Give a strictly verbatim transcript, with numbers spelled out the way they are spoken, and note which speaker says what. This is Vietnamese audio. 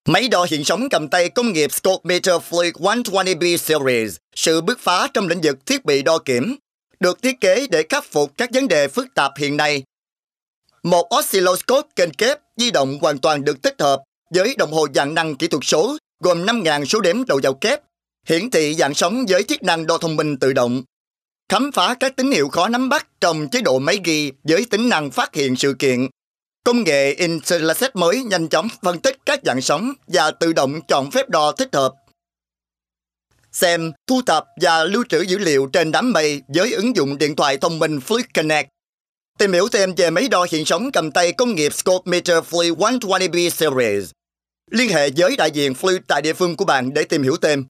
Speaker 1: Máy đo hiện sóng cầm tay công nghiệp Scopmeter Fluke một trăm hai mươi B Series, sự bứt phá trong lĩnh vực thiết bị đo kiểm, được thiết kế để khắc phục các vấn đề phức tạp hiện nay. Một oscilloscope kênh kép di động hoàn toàn được tích hợp với đồng hồ dạng năng kỹ thuật số gồm năm nghìn số đếm đầu vào kép, hiển thị dạng sóng với chức năng đo thông minh tự động, khám phá các tín hiệu khó nắm bắt trong chế độ máy ghi với tính năng phát hiện sự kiện. Công nghệ Interlace mới nhanh chóng phân tích các dạng sóng và tự động chọn phép đo thích hợp. Xem, thu thập và lưu trữ dữ liệu trên đám mây với ứng dụng điện thoại thông minh Fluke Connect. Tìm hiểu thêm về máy đo hiện sóng cầm tay công nghiệp Scopmeter Fluke một trăm hai mươi B Series. Liên hệ với đại diện Fluke tại địa phương của bạn để tìm hiểu thêm.